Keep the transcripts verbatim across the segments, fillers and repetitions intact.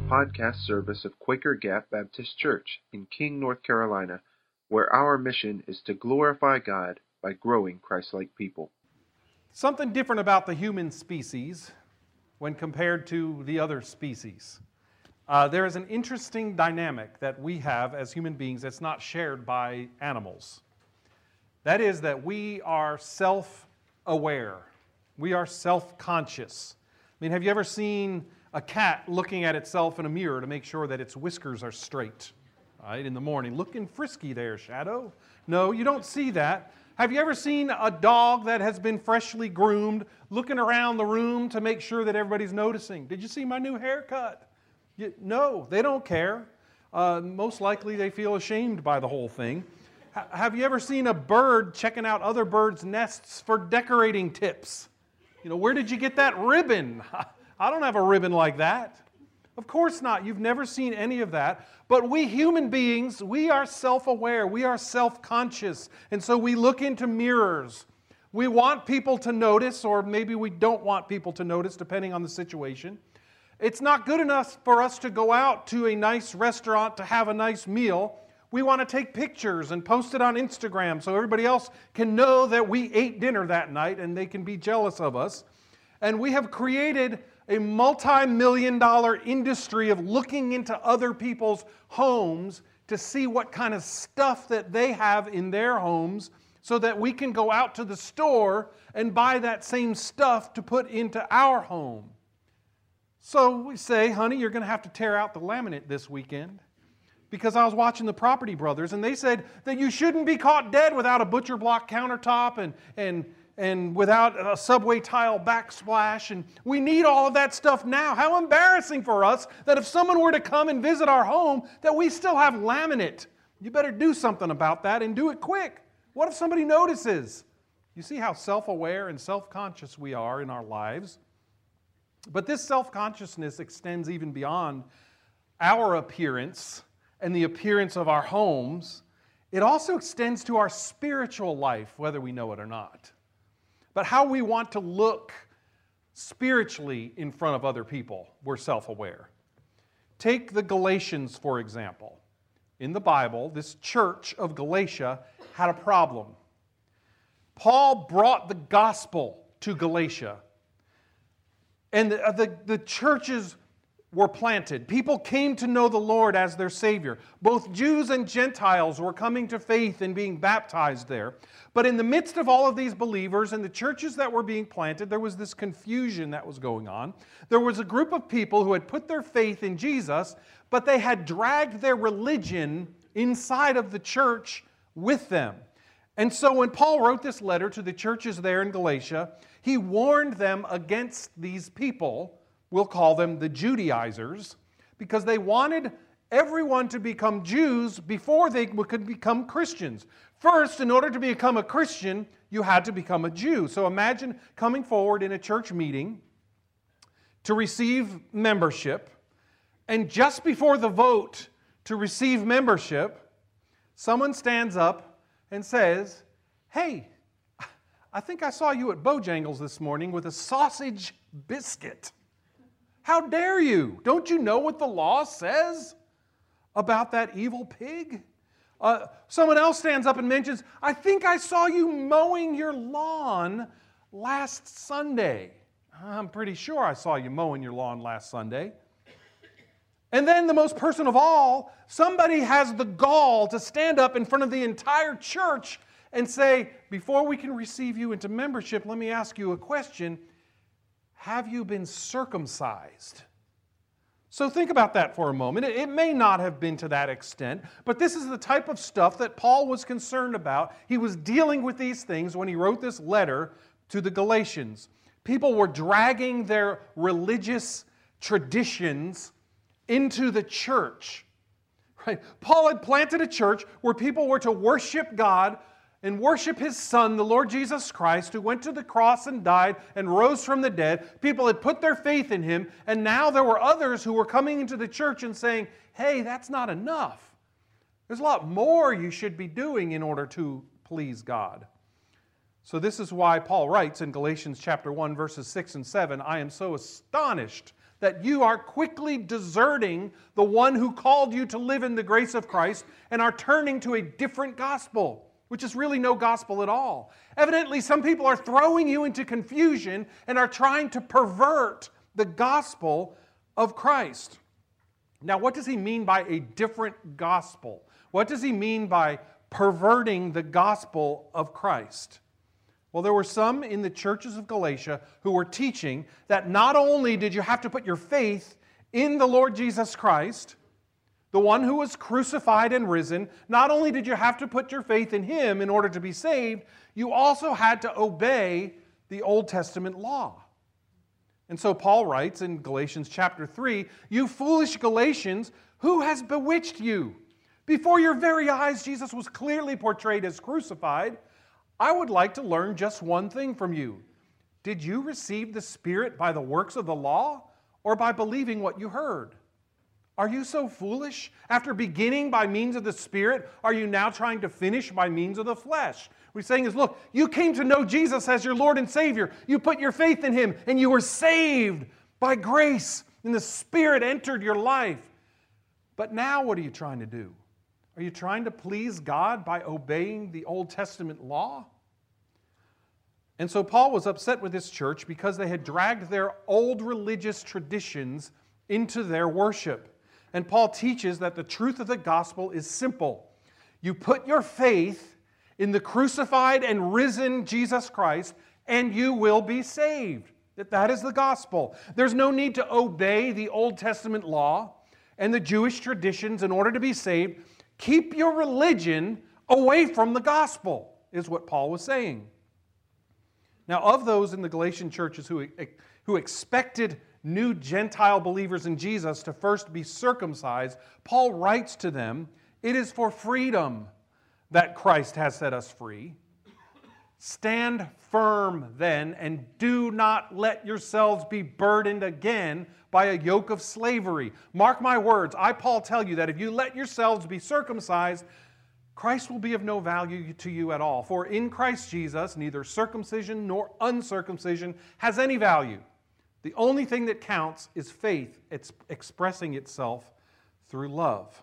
podcast service of Quaker Gap Baptist Church in King, North Carolina, where our mission is to glorify God by growing Christ-like people. Something different about the human species when compared to the other species. Uh, there is an interesting dynamic that we have as human beings that's not shared by animals. That is that we are self-aware. We are self-conscious. I mean, have you ever seen a cat looking at itself in a mirror to make sure that its whiskers are straight? Right, in the morning, looking frisky there, Shadow. No, you don't see that. Have you ever seen a dog that has been freshly groomed looking around the room to make sure that everybody's noticing? Did you see my new haircut? You, no, they don't care. Uh, most likely they feel ashamed by the whole thing. H- have you ever seen a bird checking out other birds' nests for decorating tips? You know, where did you get that ribbon? I don't have a ribbon like that. Of course not. You've never seen any of that. But we human beings, we are self-aware. We are self-conscious. And so we look into mirrors. We want people to notice, or maybe we don't want people to notice, depending on the situation. It's not good enough for us to go out to a nice restaurant to have a nice meal. We want to take pictures and post it on Instagram so everybody else can know that we ate dinner that night and they can be jealous of us. And we have created a multi-million dollar industry of looking into other people's homes to see what kind of stuff that they have in their homes so that we can go out to the store and buy that same stuff to put into our home. So we say, honey, you're going to have to tear out the laminate this weekend. Because I was watching the Property Brothers, and they said that you shouldn't be caught dead without a butcher block countertop and, and, and without a subway tile backsplash. And we need all of that stuff now. How embarrassing for us that if someone were to come and visit our home, that we still have laminate. You better do something about that and do it quick. What if somebody notices? You see how self-aware and self-conscious we are in our lives? But this self-consciousness extends even beyond our appearance and the appearance of our homes. It also extends to our spiritual life, whether we know it or not. But how we want to look spiritually in front of other people, we're self-aware. Take the Galatians, for example. In the Bible, this church of Galatia had a problem. Paul brought the gospel to Galatia. And the, the, the churches were planted. People came to know the Lord as their Savior. Both Jews and Gentiles were coming to faith and being baptized there. But in the midst of all of these believers and the churches that were being planted, there was this confusion that was going on. There was a group of people who had put their faith in Jesus, but they had dragged their religion inside of the church with them. And so when Paul wrote this letter to the churches there in Galatia, he warned them against these people. We'll call them the Judaizers, because they wanted everyone to become Jews before they could become Christians. First, in order to become a Christian, you had to become a Jew. So imagine coming forward in a church meeting to receive membership, and just before the vote to receive membership, someone stands up and says, "Hey, I think I saw you at Bojangles this morning with a sausage biscuit. How dare you? Don't you know what the law says about that evil pig?" Uh, someone else stands up and mentions, "I think I saw you mowing your lawn last Sunday." I'm pretty sure I saw you mowing your lawn last Sunday. And then the most person of all, somebody has the gall to stand up in front of the entire church and say, "Before we can receive you into membership, let me ask you a question. Have you been circumcised?" So think about that for a moment. It, it may not have been to that extent, but this is the type of stuff that Paul was concerned about. He was dealing with these things when he wrote this letter to the Galatians. People were dragging their religious traditions into the church. Right? Paul had planted a church where people were to worship God and worship His Son, the Lord Jesus Christ, who went to the cross and died and rose from the dead. People had put their faith in Him, and now there were others who were coming into the church and saying, "Hey, that's not enough. There's a lot more you should be doing in order to please God." So this is why Paul writes in Galatians chapter one, verses six and seven, "I am so astonished that you are quickly deserting the one who called you to live in the grace of Christ and are turning to a different gospel, which is really no gospel at all. Evidently, some people are throwing you into confusion and are trying to pervert the gospel of Christ. Now, what does he mean by a different gospel? What does he mean by perverting the gospel of Christ? Well, there were some in the churches of Galatia who were teaching that not only did you have to put your faith in the Lord Jesus Christ, the one who was crucified and risen, not only did you have to put your faith in Him in order to be saved, you also had to obey the Old Testament law. And so Paul writes in Galatians chapter three, "You foolish Galatians, who has bewitched you? Before your very eyes, Jesus was clearly portrayed as crucified. I would like to learn just one thing from you. Did you receive the Spirit by the works of the law or by believing what you heard? Are you so foolish? After beginning by means of the Spirit, are you now trying to finish by means of the flesh?" What he's saying is, look, you came to know Jesus as your Lord and Savior. You put your faith in Him and you were saved by grace and the Spirit entered your life. But now what are you trying to do? Are you trying to please God by obeying the Old Testament law? And so Paul was upset with this church because they had dragged their old religious traditions into their worship. And Paul teaches that the truth of the gospel is simple. You put your faith in the crucified and risen Jesus Christ, and you will be saved. That that is the gospel. There's no need to obey the Old Testament law and the Jewish traditions in order to be saved. Keep your religion away from the gospel, is what Paul was saying. Now, of those in the Galatian churches who, who expected new Gentile believers in Jesus to first be circumcised, Paul writes to them, "It is for freedom that Christ has set us free. Stand firm then, and do not let yourselves be burdened again by a yoke of slavery." Mark my words, I, Paul, tell you that if you let yourselves be circumcised, Christ will be of no value to you at all. For in Christ Jesus, neither circumcision nor uncircumcision has any value. The only thing that counts is faith. It's expressing itself through love.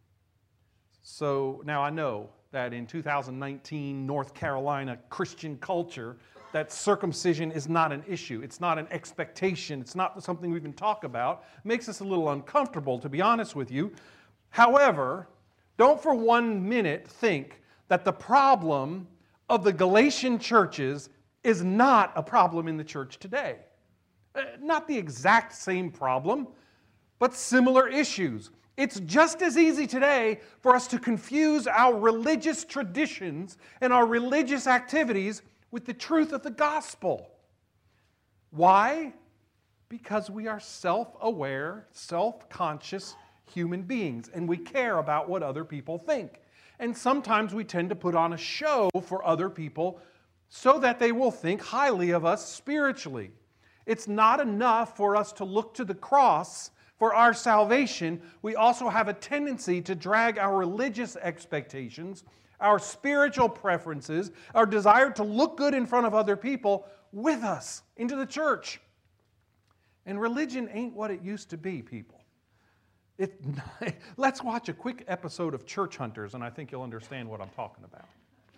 So now I know that in two thousand nineteen North Carolina Christian culture, that circumcision is not an issue. It's not an expectation. It's not something we can talk about. It makes us a little uncomfortable, to be honest with you. However, don't for one minute think that the problem of the Galatian churches is not a problem in the church today. Not the exact same problem, but similar issues. It's just as easy today for us to confuse our religious traditions and our religious activities with the truth of the gospel. Why? Because we are self-aware, self-conscious human beings, and we care about what other people think. And sometimes we tend to put on a show for other people so that they will think highly of us spiritually. It's not enough for us to look to the cross for our salvation. We also have a tendency to drag our religious expectations, our spiritual preferences, our desire to look good in front of other people with us into the church. And religion ain't what it used to be, people. It, let's watch a quick episode of Church Hunters, and I think you'll understand what I'm talking about.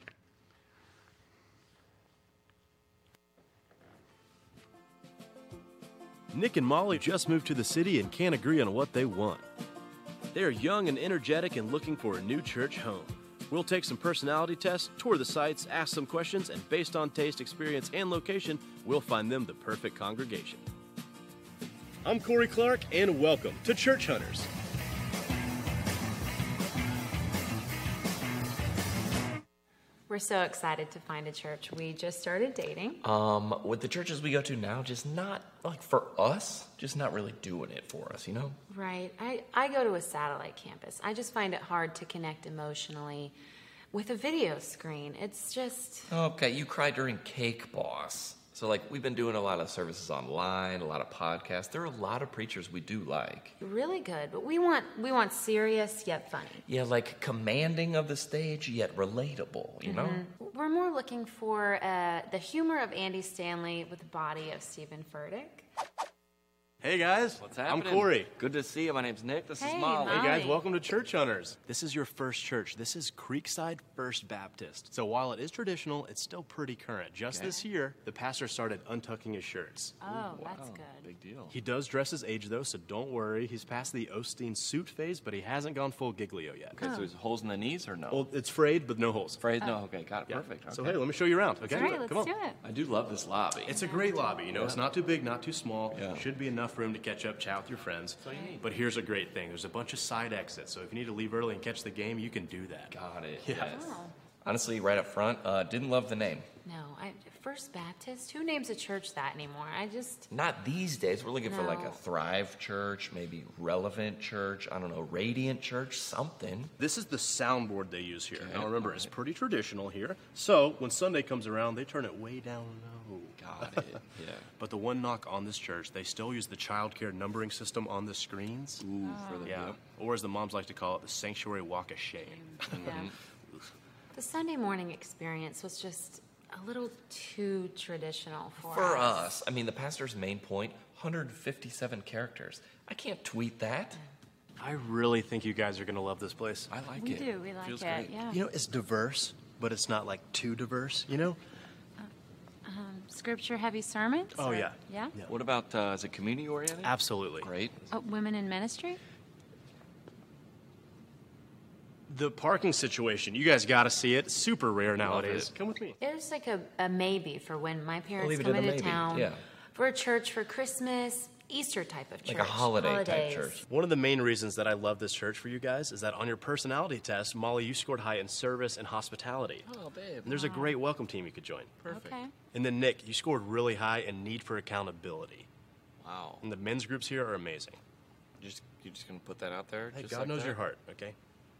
Nick and Molly just moved to the city and can't agree on what they want. They are young and energetic and looking for a new church home. We'll take some personality tests, tour the sites, ask some questions, and based on taste, experience, and location, we'll find them the perfect congregation. I'm Corey Clark, and welcome to Church Hunters. We're so excited to find a church. We just started dating. Um, with the churches we go to now, just not, like, for us, just not really doing it for us, you know? Right. I, I go to a satellite campus. I just find it hard to connect emotionally with a video screen. It's just... Okay, you cried during Cake Boss. So, like, we've been doing a lot of services online, a lot of podcasts. There are a lot of preachers we do like. Really good, but we want we want serious yet funny. Yeah, like commanding of the stage yet relatable, you mm-hmm. know? We're more looking for uh, the humor of Andy Stanley with the body of Stephen Furtick. Hey guys, What's happening? I'm Corey. Good to see you. My name's Nick. This Hey, is Molly. Molly. Hey guys, welcome to Church Hunters. This is your first church. This is Creekside First Baptist. So while it is traditional, it's still pretty current. Just Okay. this year, the pastor started untucking his shirts. Oh, that's Wow, good. Big deal. He does dress his age though, so don't worry. He's past the Osteen suit phase, but he hasn't gone full Giglio yet. Okay, so there's holes in the knees or no? Well, it's frayed, but no holes. Phrase? No. Okay, got it. Yeah. Perfect. Okay. So hey, let me show you around. Okay, All right, let's come on. do it. I do love this lobby. It's a great lobby. You know, it's not too big, not too small. Yeah. Should be enough room to catch up, chat with your friends. But here's a great thing: there's a bunch of side exits. So if you need to leave early and catch the game, you can do that. Got it. Yeah. Yes. Oh. Honestly, right up front, uh, didn't love the name. No, I, First Baptist? Who names a church that anymore? I just, Not these days. We're looking for like a No. Thrive Church, maybe Relevant Church. I don't know, Radiant Church, something. This is the soundboard they use here. Okay. Now remember, it's pretty traditional here. So when Sunday comes around, they turn it way down low. Got it. Yeah. But the one knock on this church, they still use the child care numbering system on the screens. Ooh, for the Yeah. yep. Or as the moms like to call it, the sanctuary walk of shame. yeah. The Sunday morning experience was just a little too traditional for, For us, I mean, the pastor's main point, one hundred fifty-seven characters. I can't tweet that. I really think you guys are going to love this place. I like We it. do, we like Feels it, great. yeah. You know, it's diverse, but it's not like too diverse, you know? Um, scripture heavy sermons? Oh, or- yeah. Yeah? Yeah. What about, uh, is it community oriented? Absolutely. Great. Oh, women in ministry? The parking situation, you guys got to see it. It's super rare nowadays. it. Come with me. There's like a, a maybe for when my parents leave it come at a into maybe, town yeah. for a church for Christmas, Easter type of church. Like a holiday type holidays. church. One of the main reasons that I love this church for you guys is that on your personality test, Molly, you scored high in service and hospitality. Oh, babe. And there's a great welcome team you could join. Okay. And then Nick, you scored really high in need for accountability. Wow. And the men's groups here are amazing. You're just, you're just going to put that out there? Hey, just God like knows that? your heart, okay?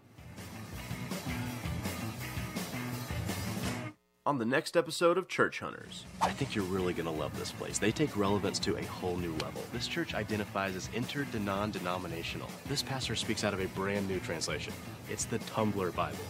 On the next episode of Church Hunters, I think you're really going to love this place. They take relevance to a whole new level. This church identifies as inter-non-denominational. This pastor speaks out of a brand new translation. It's the Tumblr Bible.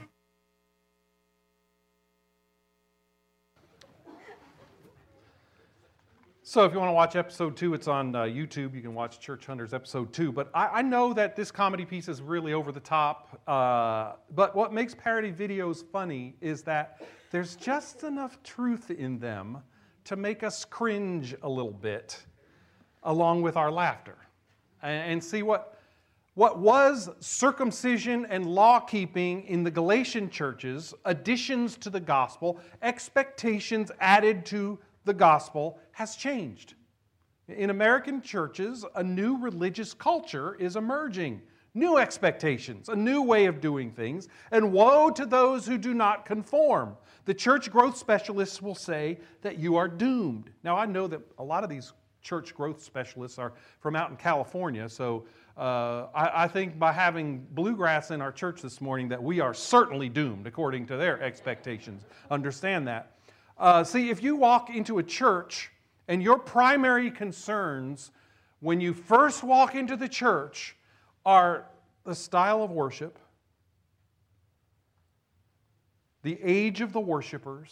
So if you want to watch episode two, it's on uh, YouTube. You can watch Church Hunters episode two. But I, I know that this comedy piece is really over the top. Uh, but what makes parody videos funny is that there's just enough truth in them to make us cringe a little bit, along with our laughter. And, and see what, what was circumcision and law-keeping in the Galatian churches, additions to the gospel, expectations added to the gospel has changed. In American churches, a new religious culture is emerging. New expectations, a new way of doing things, and woe to those who do not conform. The church growth specialists will say that you are doomed. Now, I know that a lot of these church growth specialists are from out in California, so uh, I, I think by having bluegrass in our church this morning that we are certainly doomed according to their expectations. Understand that. Uh, see, if you walk into a church and your primary concerns when you first walk into the church are the style of worship, the age of the worshipers,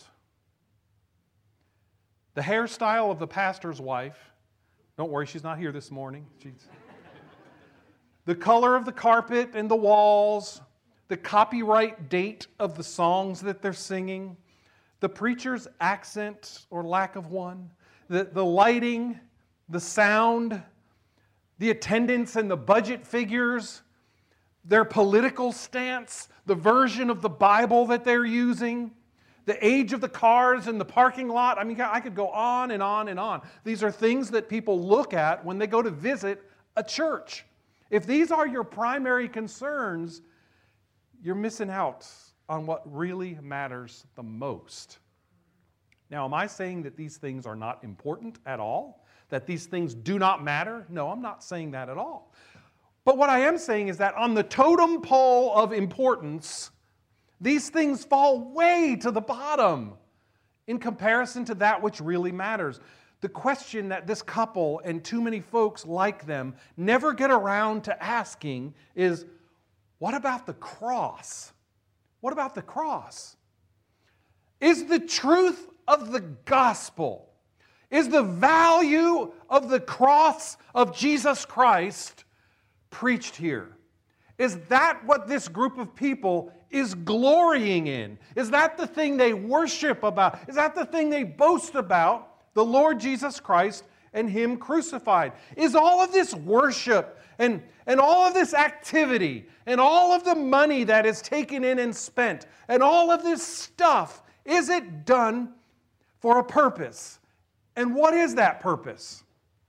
the hairstyle of the pastor's wife. Don't worry, she's not here this morning. She's the color of the carpet and the walls, the copyright date of the songs that they're singing, the preacher's accent or lack of one, the, the lighting, the sound, the attendance and the budget figures, their political stance, the version of the Bible that they're using, the age of the cars in the parking lot. I mean, I could go on and on and on. These are things that people look at when they go to visit a church. If these are your primary concerns, you're missing out on what really matters the most. Now, am I saying that these things are not important at all? That these things do not matter? No, I'm not saying that at all. But what I am saying is that on the totem pole of importance, these things fall way to the bottom in comparison to that which really matters. The question that this couple and too many folks like them never get around to asking is, what about the cross? What about the cross? Is the truth of the gospel, Is the value of the cross of Jesus Christ preached here? Is that what this group of people is glorying in? Is that the thing they worship about? Is that the thing they boast about? The Lord Jesus Christ and Him crucified. Is all of this worship and, and all of this activity and all of the money that is taken in and spent and all of this stuff, is it done for a purpose? And what is that purpose?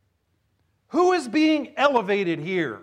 Who is being elevated here?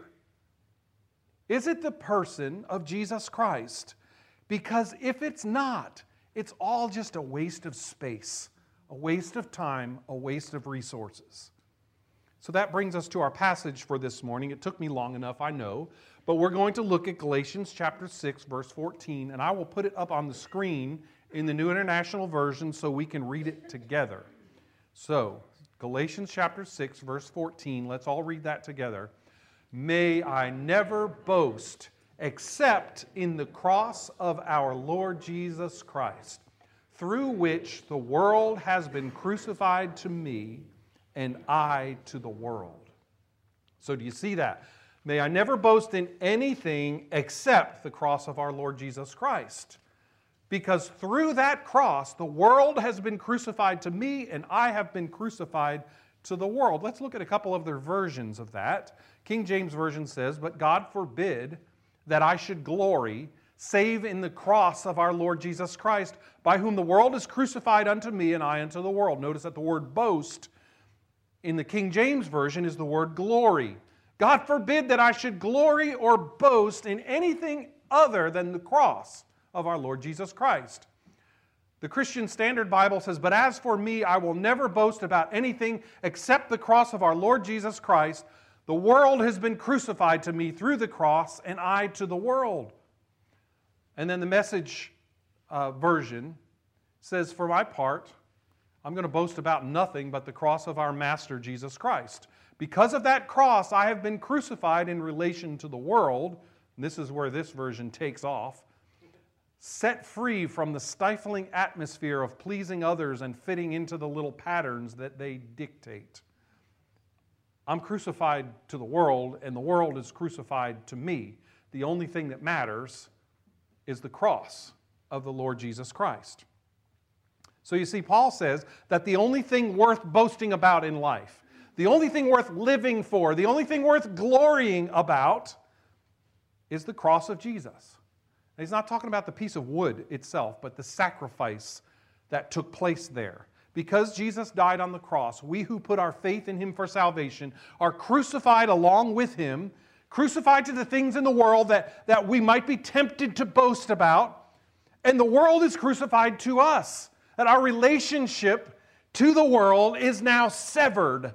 Is it the person of Jesus Christ? Because if it's not, it's all just a waste of space, a waste of time, a waste of resources. So that brings us to our passage for this morning. It took me long enough, I know, but we're going to look at Galatians chapter six, verse fourteen, and I will put it up on the screen in the New International Version so we can read it together. So, Galatians chapter six, verse fourteen, let's all read that together. May I never boast except in the cross of our Lord Jesus Christ, through which the world has been crucified to me and I to the world. So do you see that? May I never boast in anything except the cross of our Lord Jesus Christ. Because through that cross, the world has been crucified to me and I have been crucified to the world. Let's look at a couple of their versions of that. King James Version says, "But God forbid that I should glory, save in the cross of our Lord Jesus Christ, by whom the world is crucified unto me and I unto the world." Notice that the word boast in the King James Version is the word glory. God forbid that I should glory or boast in anything other than the cross of our Lord Jesus Christ. The Christian Standard Bible says, "But as for me, I will never boast about anything except the cross of our Lord Jesus Christ. The world has been crucified to me through the cross, and I to the world." And then the Message uh, version says, "For my part, I'm going to boast about nothing but the cross of our Master Jesus Christ. Because of that cross, I have been crucified in relation to the world." And this is where this version takes off. "Set free from the stifling atmosphere of pleasing others and fitting into the little patterns that they dictate. I'm crucified to the world, and the world is crucified to me. The only thing that matters is the cross of the Lord Jesus Christ." So you see, Paul says that the only thing worth boasting about in life, the only thing worth living for, the only thing worth glorying about is the cross of Jesus. And he's not talking about the piece of wood itself, but the sacrifice that took place there. Because Jesus died on the cross, we who put our faith in Him for salvation are crucified along with Him, crucified to the things in the world that, that we might be tempted to boast about, and the world is crucified to us. And our relationship to the world is now severed.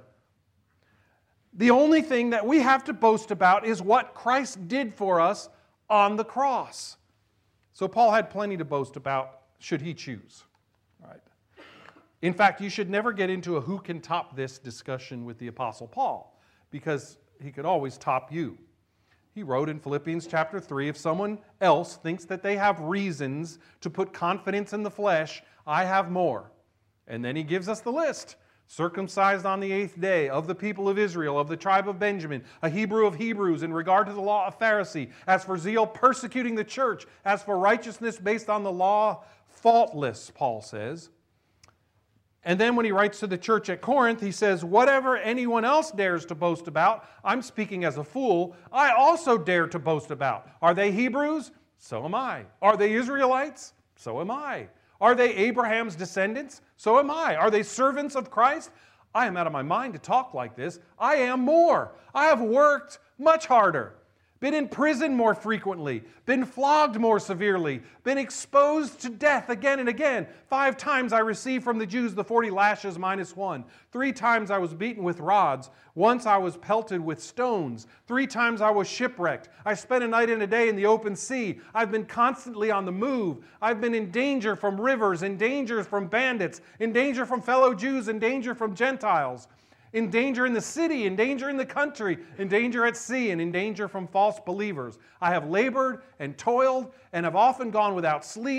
The only thing that we have to boast about is what Christ did for us on the cross. So Paul had plenty to boast about should he choose. Right? In fact, you should never get into a who can top this discussion with the Apostle Paul, because he could always top you. He wrote in Philippians chapter three, "If someone else thinks that they have reasons to put confidence in the flesh, I have more." And then he gives us the list. "Circumcised on the eighth day, of the people of Israel, of the tribe of Benjamin, a Hebrew of Hebrews, in regard to the law of Pharisee, as for zeal persecuting the church, as for righteousness based on the law, faultless," Paul says. And then when he writes to the church at Corinth, he says, "Whatever anyone else dares to boast about, I'm speaking as a fool, I also dare to boast about. Are they Hebrews? So am I. Are they Israelites? So am I. Are they Abraham's descendants? So am I. Are they servants of Christ? I am out of my mind to talk like this. I am more. I have worked much harder, been in prison more frequently, been flogged more severely, been exposed to death again and again. Five times I received from the Jews the forty lashes minus one. Three times I was beaten with rods. Once I was pelted with stones. Three times I was shipwrecked. I spent a night and a day in the open sea. I've been constantly on the move. I've been in danger from rivers, in danger from bandits, in danger from fellow Jews, in danger from Gentiles. In danger in the city, in danger in the country, in danger at sea, and in danger from false believers. I have labored and toiled and have often gone without sleep.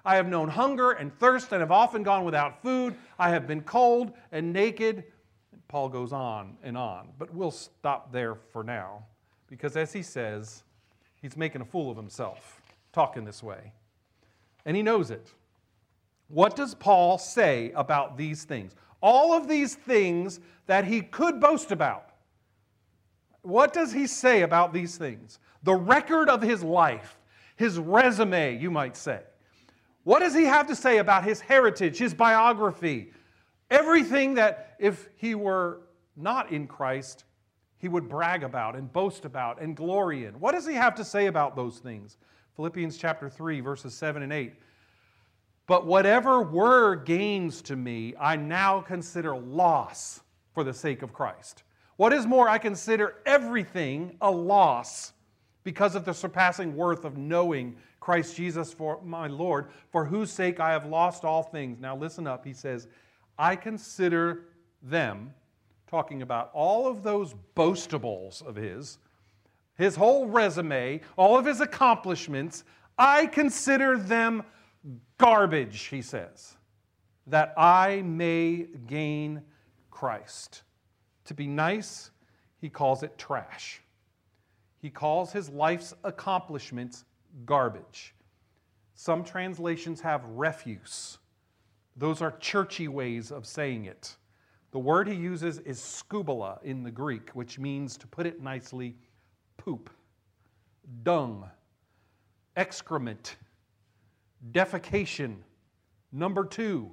I have known hunger and thirst and have often gone without food. I have been cold and naked. And Paul goes on and on. But we'll stop there for now, because as he says, he's making a fool of himself, talking this way. And he knows it. What does Paul say about these things? All of these things that he could boast about. What does he say about these things? The record of his life, his resume, you might say. What does he have to say about his heritage, his biography? Everything that if he were not in Christ, he would brag about and boast about and glory in. What does he have to say about those things? Philippians chapter three, verses seven and eight. But whatever were gains to me, I now consider loss for the sake of Christ. What is more, I consider everything a loss because of the surpassing worth of knowing Christ Jesus for my Lord, for whose sake I have lost all things. Now listen up, he says, I consider them, talking about all of those boastables of his, his whole resume, all of his accomplishments, I consider them garbage, he says, that I may gain Christ. To be nice, he calls it trash. He calls his life's accomplishments garbage. Some translations have refuse. Those are churchy ways of saying it. The word he uses is skubala in the Greek, which means, to put it nicely, poop, dung, excrement, defecation. Number two.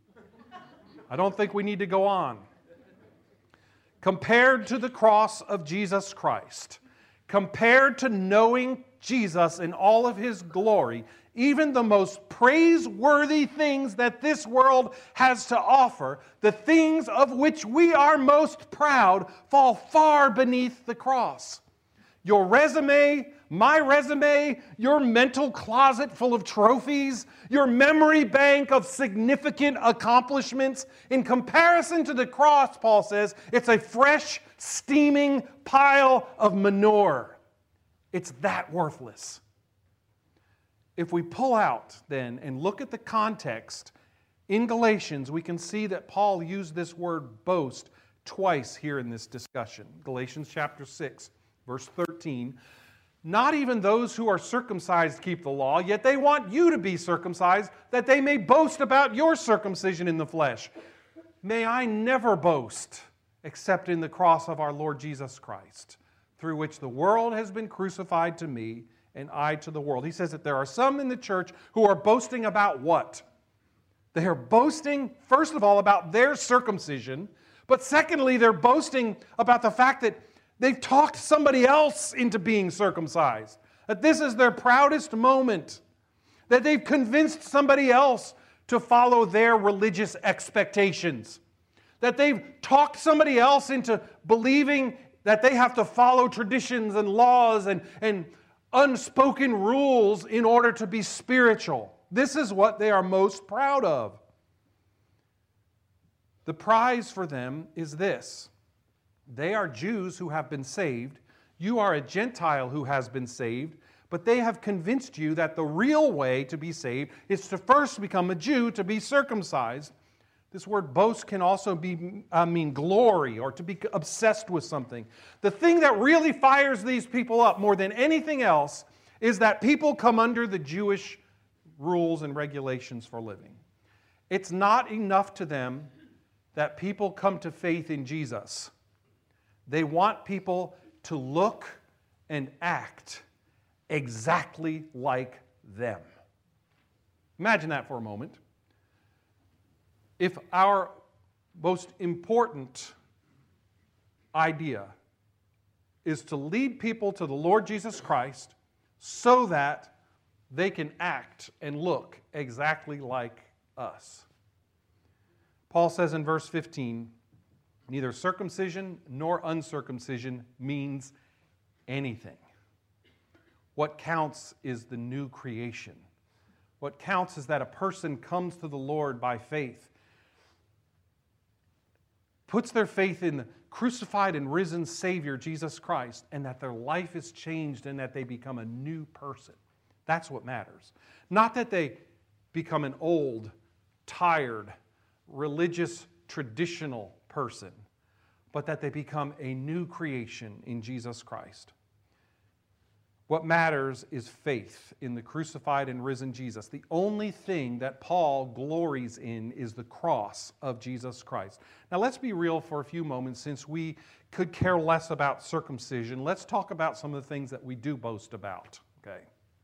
I don't think we need to go on. Compared to the cross of Jesus Christ, compared to knowing Jesus in all of his glory, even the most praiseworthy things that this world has to offer, the things of which we are most proud, fall far beneath the cross. Your resume, my resume, your mental closet full of trophies, your memory bank of significant accomplishments, in comparison to the cross, Paul says, it's a fresh, steaming pile of manure. It's that worthless. If we pull out then and look at the context in Galatians, we can see that Paul used this word boast twice here in this discussion. Galatians chapter six. Verse thirteen, not even those who are circumcised keep the law, yet they want you to be circumcised, that they may boast about your circumcision in the flesh. May I never boast except in the cross of our Lord Jesus Christ, through which the world has been crucified to me and I to the world. He says that there are some in the church who are boasting about what? They are boasting, first of all, about their circumcision, but secondly, they're boasting about the fact that they've talked somebody else into being circumcised. That this is their proudest moment. That they've convinced somebody else to follow their religious expectations. That they've talked somebody else into believing that they have to follow traditions and laws and, and unspoken rules in order to be spiritual. This is what they are most proud of. The prize for them is this. They are Jews who have been saved. You are a Gentile who has been saved. But they have convinced you that the real way to be saved is to first become a Jew, to be circumcised. This word boast can also be, I mean, glory, or to be obsessed with something. The thing that really fires these people up more than anything else is that people come under the Jewish rules and regulations for living. It's not enough to them that people come to faith in Jesus. They want people to look and act exactly like them. Imagine that for a moment. If our most important idea is to lead people to the Lord Jesus Christ so that they can act and look exactly like us. Paul says in verse fifteen, neither circumcision nor uncircumcision means anything. What counts is the new creation. What counts is that a person comes to the Lord by faith, puts their faith in the crucified and risen Savior, Jesus Christ, and that their life is changed and that they become a new person. That's what matters. Not that they become an old, tired, religious, traditional person, but that they become a new creation in Jesus Christ. What matters is faith in the crucified and risen Jesus. The only thing that Paul glories in is the cross of Jesus Christ. Now let's be real for a few moments, since we could care less about circumcision. Let's talk about some of the things that we do boast about. Okay?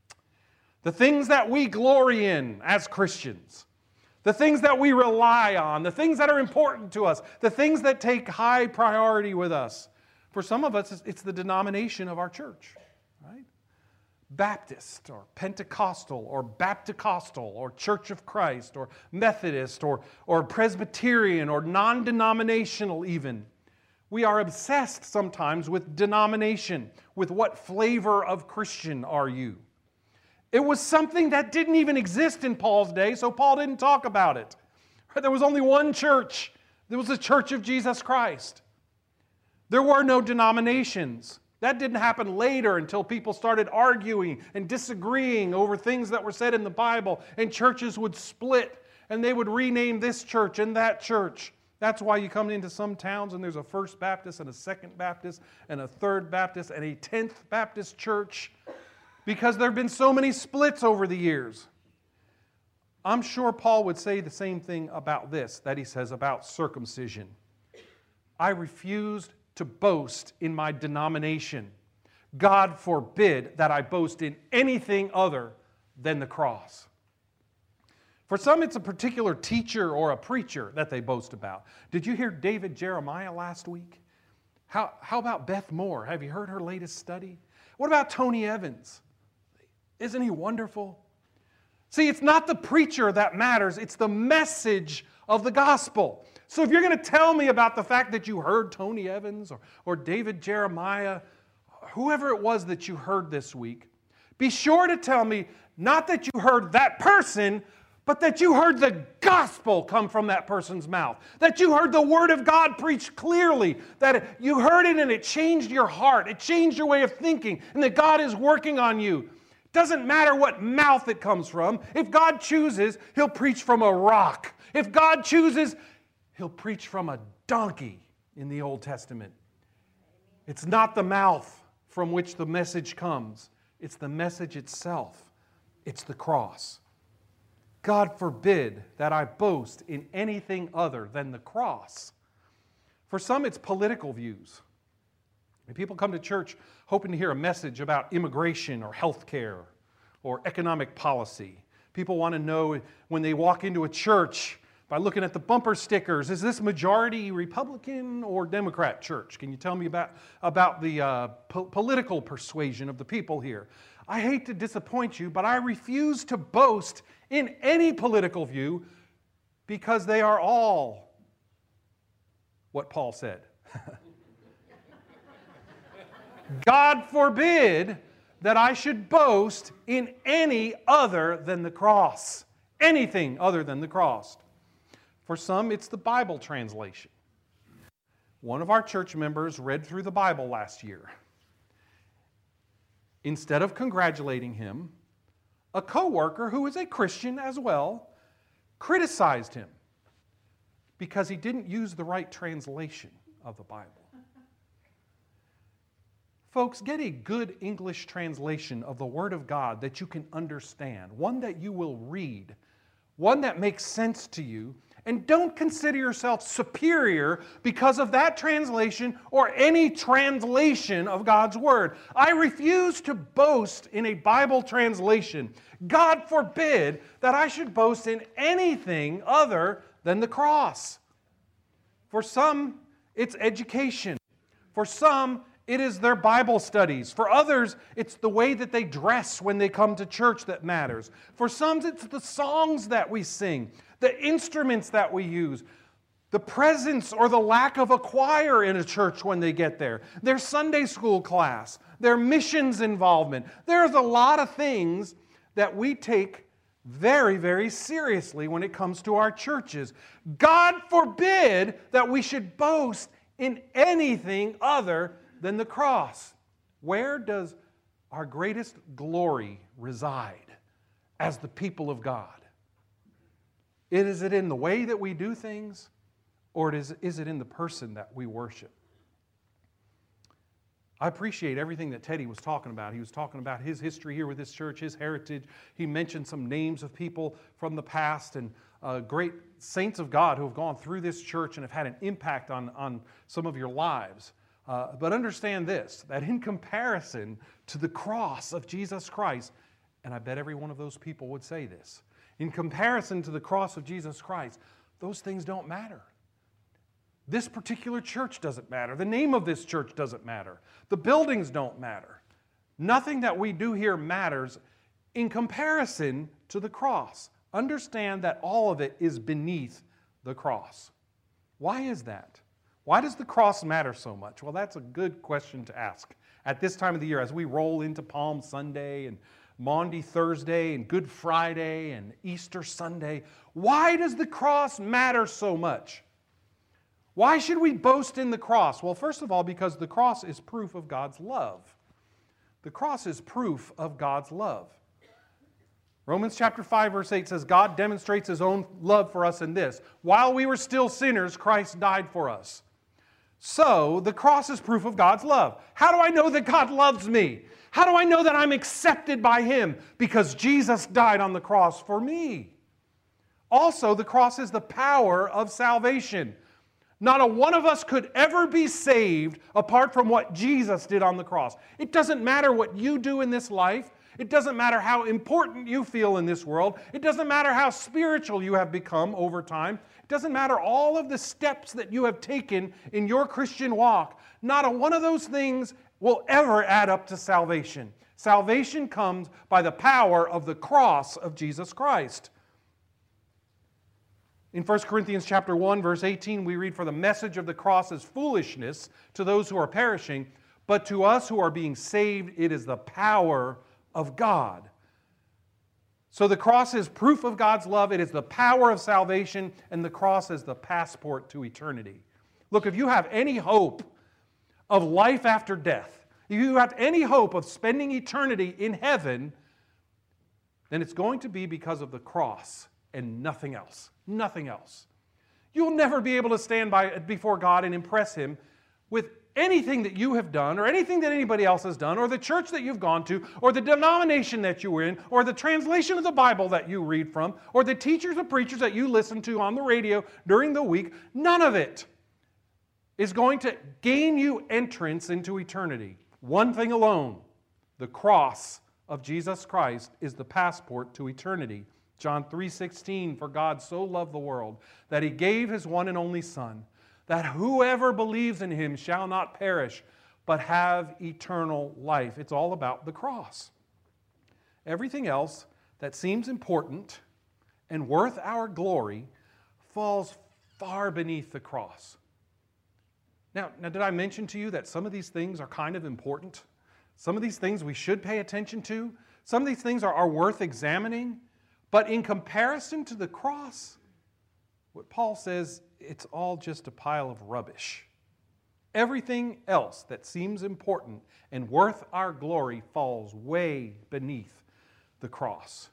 The things that we glory in as Christians. The things that we rely on. The things that are important to us. The things that take high priority with us. For some of us, it's the denomination of our church. Right? Baptist or Pentecostal or Baptist-costal or Church of Christ or Methodist or, or Presbyterian or non-denominational even. We are obsessed sometimes with denomination, with what flavor of Christian are you. It was something that didn't even exist in Paul's day, so Paul didn't talk about it. There was only one church. There was the Church of Jesus Christ. There were no denominations. That didn't happen later until people started arguing and disagreeing over things that were said in the Bible, and churches would split, and they would rename this church and that church. That's why you come into some towns and there's a First Baptist and a Second Baptist and a Third Baptist and a Tenth Baptist church, because there have been so many splits over the years. I'm sure Paul would say the same thing about this that he says about circumcision. I refused to boast in my denomination. God forbid that I boast in anything other than the cross. For some, it's a particular teacher or a preacher that they boast about. Did you hear David Jeremiah last week? How, how about Beth Moore? Have you heard her latest study? What about Tony Evans? Isn't he wonderful? See, it's not the preacher that matters. It's the message of the gospel. So if you're going to tell me about the fact that you heard Tony Evans or, or David Jeremiah, whoever it was that you heard this week, be sure to tell me not that you heard that person, but that you heard the gospel come from that person's mouth. That you heard the word of God preached clearly. That you heard it and it changed your heart. It changed your way of thinking. And that God is working on you. Doesn't matter what mouth it comes from. If God chooses, He'll preach from a rock. If God chooses, He'll preach from a donkey in the Old Testament. It's not the mouth from which the message comes. It's the message itself. It's the cross. God forbid that I boast in anything other than the cross. For some, it's political views. And people come to church hoping to hear a message about immigration or health care or economic policy. People want to know when they walk into a church, by looking at the bumper stickers, is this majority Republican or Democrat church? Can you tell me about, about the uh, po- political persuasion of the people here? I hate to disappoint you, but I refuse to boast in any political view because they are all what Paul said. God forbid that I should boast in any other than the cross. Anything other than the cross. For some, it's the Bible translation. One of our church members read through the Bible last year. Instead of congratulating him, a coworker who is a Christian as well criticized him because he didn't use the right translation of the Bible. Folks, get a good English translation of the Word of God that you can understand, one that you will read, one that makes sense to you, and don't consider yourself superior because of that translation or any translation of God's Word. I refuse to boast in a Bible translation. God forbid that I should boast in anything other than the cross. For some, it's education. For some, it is their Bible studies. For others, it's the way that they dress when they come to church that matters. For some, it's the songs that we sing, the instruments that we use, the presence or the lack of a choir in a church when they get there, their Sunday school class, their missions involvement. There's a lot of things that we take very, very seriously when it comes to our churches. God forbid that we should boast in anything other than the cross. Where does our greatest glory reside as the people of God? Is it in the way that we do things, or is, is it in the person that we worship? I appreciate everything that Teddy was talking about. He was talking about his history here with this church, his heritage. He mentioned some names of people from the past and uh, great saints of God who have gone through this church and have had an impact on, on some of your lives. Uh, but understand this, that in comparison to the cross of Jesus Christ, and I bet every one of those people would say this, in comparison to the cross of Jesus Christ, those things don't matter. This particular church doesn't matter. The name of this church doesn't matter. The buildings don't matter. Nothing that we do here matters in comparison to the cross. Understand that all of it is beneath the cross. Why is that? Why does the cross matter so much? Well, that's a good question to ask at this time of the year as we roll into Palm Sunday and Maundy Thursday and Good Friday and Easter Sunday. Why does the cross matter so much? Why should we boast in the cross? Well, first of all, because the cross is proof of God's love. The cross is proof of God's love. Romans chapter five, verse eight says, God demonstrates His own love for us in this: while we were still sinners, Christ died for us. So, the cross is proof of God's love. How do I know that God loves me? How do I know that I'm accepted by Him? Because Jesus died on the cross for me. Also, the cross is the power of salvation. Not a one of us could ever be saved apart from what Jesus did on the cross. It doesn't matter what you do in this life. It doesn't matter how important you feel in this world. It doesn't matter how spiritual you have become over time. It doesn't matter all of the steps that you have taken in your Christian walk. Not a one of those things will ever add up to salvation. Salvation comes by the power of the cross of Jesus Christ. In First Corinthians chapter one, verse eighteen, we read, "For the message of the cross is foolishness to those who are perishing, but to us who are being saved, it is the power of God." So the cross is proof of God's love. It is the power of salvation, and the cross is the passport to eternity. Look, if you have any hope of life after death, if you have any hope of spending eternity in heaven, then it's going to be because of the cross and nothing else. Nothing else. You'll never be able to stand by before God and impress Him with anything that you have done, or anything that anybody else has done, or the church that you've gone to, or the denomination that you were in, or the translation of the Bible that you read from, or the teachers or preachers that you listen to on the radio during the week. None of it is going to gain you entrance into eternity. One thing alone: the cross of Jesus Christ is the passport to eternity. John three sixteen, "For God so loved the world that He gave His one and only Son, that whoever believes in Him shall not perish, but have eternal life." It's all about the cross. Everything else that seems important and worth our glory falls far beneath the cross. Now, now, did I mention to you that some of these things are kind of important? Some of these things we should pay attention to. Some of these things are, are worth examining. But in comparison to the cross, what Paul says, it's all just a pile of rubbish. Everything else that seems important and worth our glory falls way beneath the cross.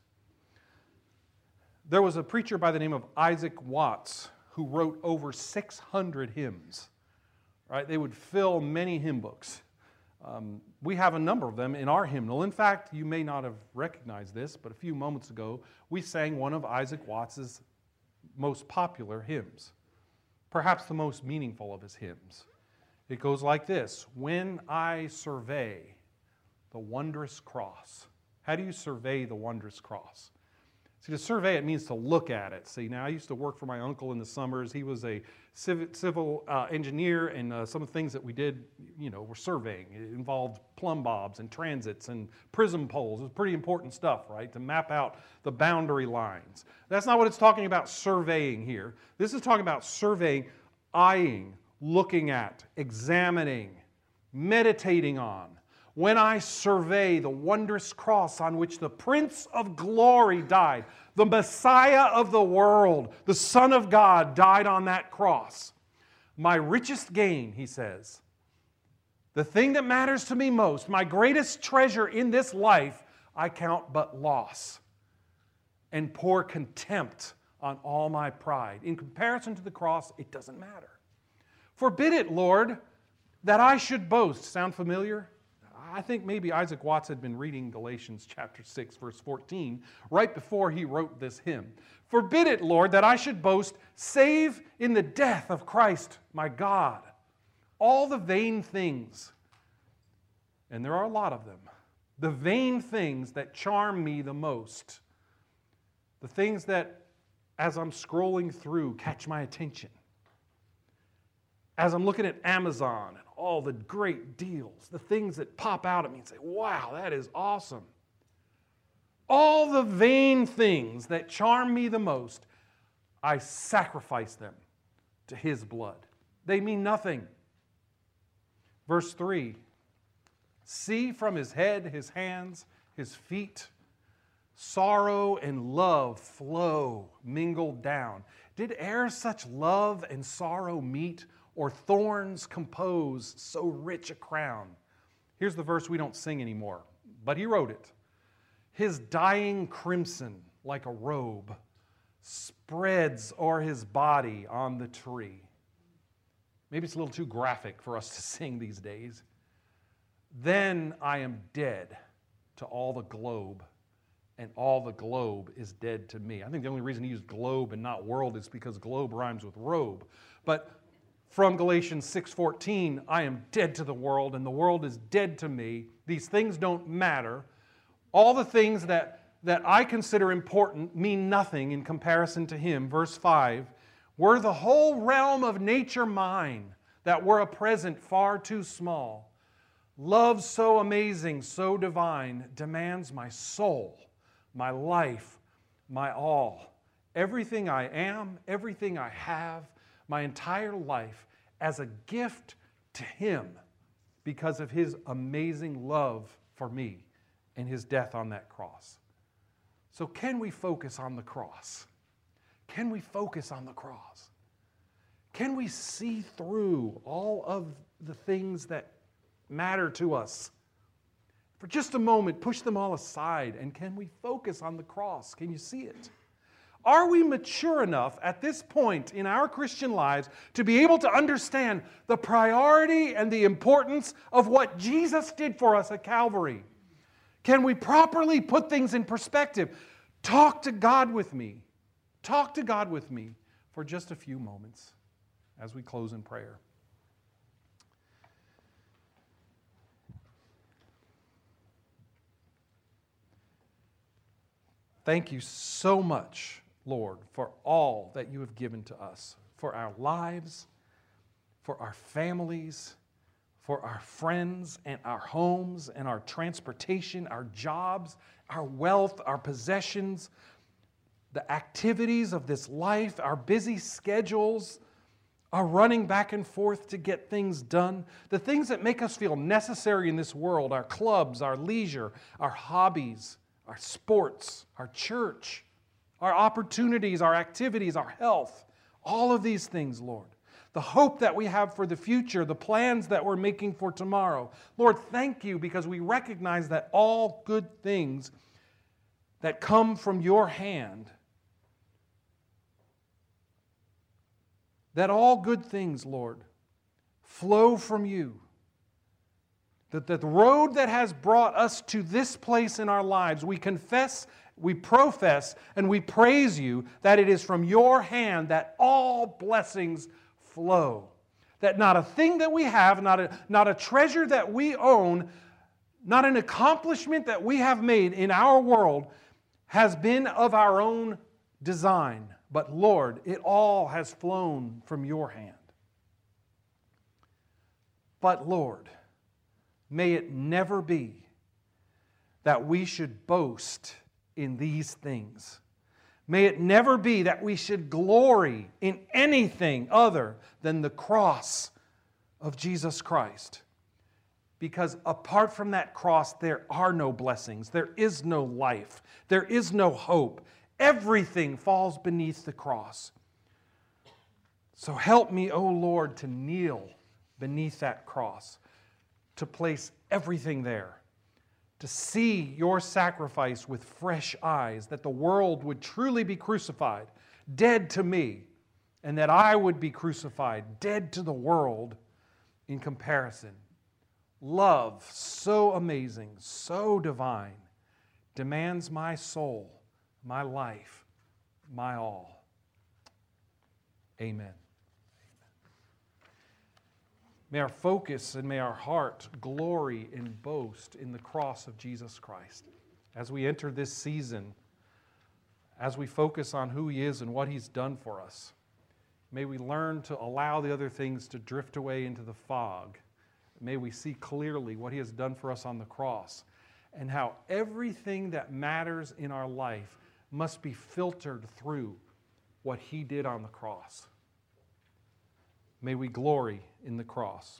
There was a preacher by the name of Isaac Watts who wrote over six hundred hymns. Right? They would fill many hymn books. Um, we have a number of them in our hymnal. In fact, you may not have recognized this, but a few moments ago, we sang one of Isaac Watts' most popular hymns, perhaps the most meaningful of his hymns. It goes like this: "When I survey the wondrous cross." How do you survey the wondrous cross? See, to survey it means to look at it. See, now I used to work for my uncle in the summers. He was a civil uh, engineer, and uh, some of the things that we did, you know, were surveying. It involved plumb bobs and transits and prism poles. It was pretty important stuff, right, to map out the boundary lines. That's not what it's talking about surveying here. This is talking about surveying, eyeing, looking at, examining, meditating on. When I survey the wondrous cross on which the Prince of Glory died, the Messiah of the world, the Son of God, died on that cross. My richest gain, he says, the thing that matters to me most, my greatest treasure in this life, I count but loss and pour contempt on all my pride. In comparison to the cross, it doesn't matter. Forbid it, Lord, that I should boast. Sound familiar? I think maybe Isaac Watts had been reading Galatians chapter six, verse fourteen, right before he wrote this hymn. Forbid it, Lord, that I should boast, save in the death of Christ my God. All the vain things, and there are a lot of them, the vain things that charm me the most, the things that, as I'm scrolling through, catch my attention, as I'm looking at Amazon and all the great deals, the things that pop out at me and say, wow, that is awesome. All the vain things that charm me the most, I sacrifice them to His blood. They mean nothing. Verse three, see from His head, His hands, His feet, sorrow and love flow, mingled down. Did e'er such love and sorrow meet, or thorns compose so rich a crown? Here's the verse we don't sing anymore, but he wrote it. His dying crimson, like a robe, spreads o'er His body on the tree. Maybe it's a little too graphic for us to sing these days. Then I am dead to all the globe, and all the globe is dead to me. I think the only reason he used globe and not world is because globe rhymes with robe. But from Galatians six fourteen, I am dead to the world, and the world is dead to me. These things don't matter. All the things that, that I consider important mean nothing in comparison to Him. Verse five, were the whole realm of nature mine, that were a present far too small, love so amazing, so divine, demands my soul, my life, my all. Everything I am, everything I have, my entire life as a gift to Him because of His amazing love for me and His death on that cross. So can we focus on the cross? Can we focus on the cross? Can we see through all of the things that matter to us? For just a moment, push them all aside, and can we focus on the cross? Can you see it? Are we mature enough at this point in our Christian lives to be able to understand the priority and the importance of what Jesus did for us at Calvary? Can we properly put things in perspective? Talk to God with me. Talk to God with me for just a few moments as we close in prayer. Thank you so much, Lord, for all that you have given to us, for our lives, for our families, for our friends and our homes and our transportation, our jobs, our wealth, our possessions, the activities of this life, our busy schedules, our running back and forth to get things done, the things that make us feel necessary in this world, our clubs, our leisure, our hobbies, our sports, our church, our opportunities, our activities, our health, all of these things, Lord. The hope that we have for the future, the plans that we're making for tomorrow. Lord, thank you because we recognize that all good things that come from your hand, that all good things, Lord, flow from you. That the road that has brought us to this place in our lives, we confess, we profess, and we praise you that it is from your hand that all blessings flow. That not a thing that we have, not a, not a treasure that we own, not an accomplishment that we have made in our world has been of our own design. But Lord, it all has flown from your hand. But Lord, may it never be that we should boast in these things. May it never be that we should glory in anything other than the cross of Jesus Christ. Because apart from that cross, there are no blessings. There is no life. There is no hope. Everything falls beneath the cross. So help me, O Lord, to kneel beneath that cross, to place everything there, to see your sacrifice with fresh eyes, that the world would truly be crucified, dead to me, and that I would be crucified, dead to the world in comparison. Love so amazing, so divine, demands my soul, my life, my all. Amen. May our focus and may our heart glory and boast in the cross of Jesus Christ. As we enter this season, as we focus on who He is and what He's done for us, may we learn to allow the other things to drift away into the fog. May we see clearly what He has done for us on the cross and how everything that matters in our life must be filtered through what He did on the cross. May we glory in the cross.